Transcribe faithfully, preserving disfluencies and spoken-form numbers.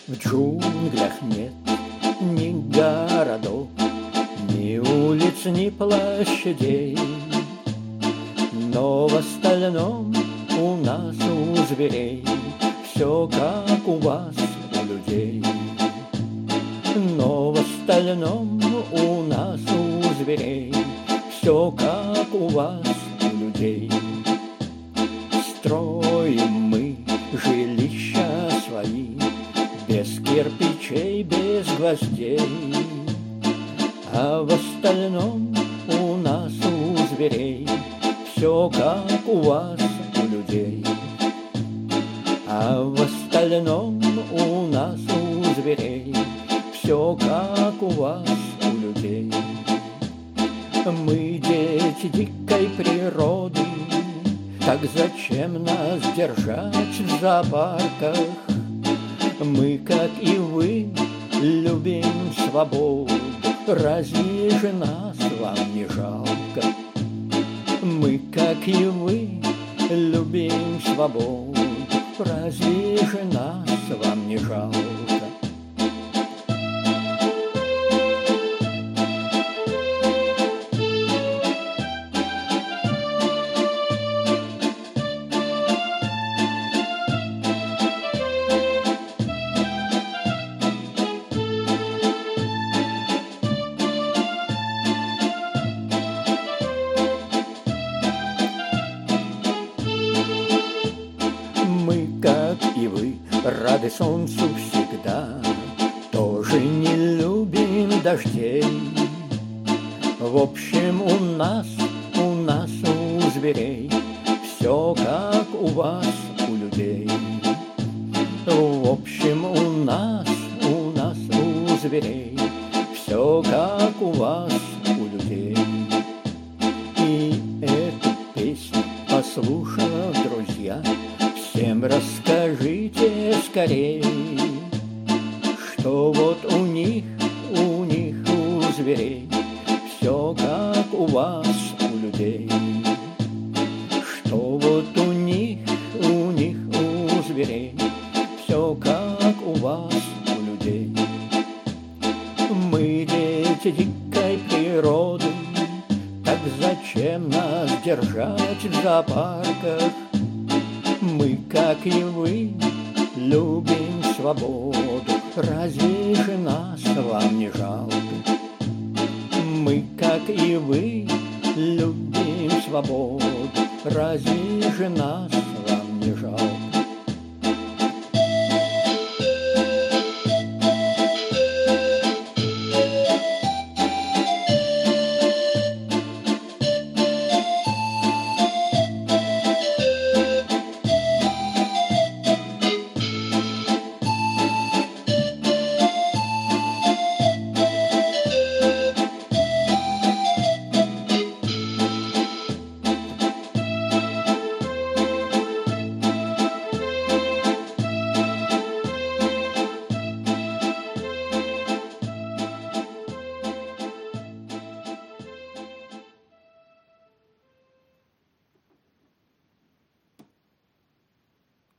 В джунглях нет ни городов, ни улиц, ни площадей, но в остальном у нас, у зверей, все как у вас, у людей. Но в остальном у нас, у зверей, все как у вас, у людей. Строим мы жилища свои, без кирпичей, без гвоздей, а в остальном у нас, у зверей, все как у вас, у людей. А в остальном у нас, у зверей, все как у вас, у людей. Мы дети дикой природы, так зачем нас держать в зоопарках? Мы, как и вы, любим свободу, разве же нас вам не жалко? Мы, как и вы, любим свободу, разве же нас вам не жалко? Мы, как и вы, рады солнцу всегда, тоже не любим дождей. В общем, у нас, у нас, у зверей, все как у вас, у людей. В общем, у нас, у нас, у зверей, все как у вас, у людей. И эту песню, послушав, друзья, всем расскажите скорей, что вот у них, у них, у зверей, все как у вас, у людей. Что вот у них, у них, у зверей, все как у вас, у людей. Мы дети дикой природы, так зачем нас держать в зоопарках? Мы, как и вы, любим свободу, разве же нас вам не жалко? Мы, как и вы, любим свободу, разве же нас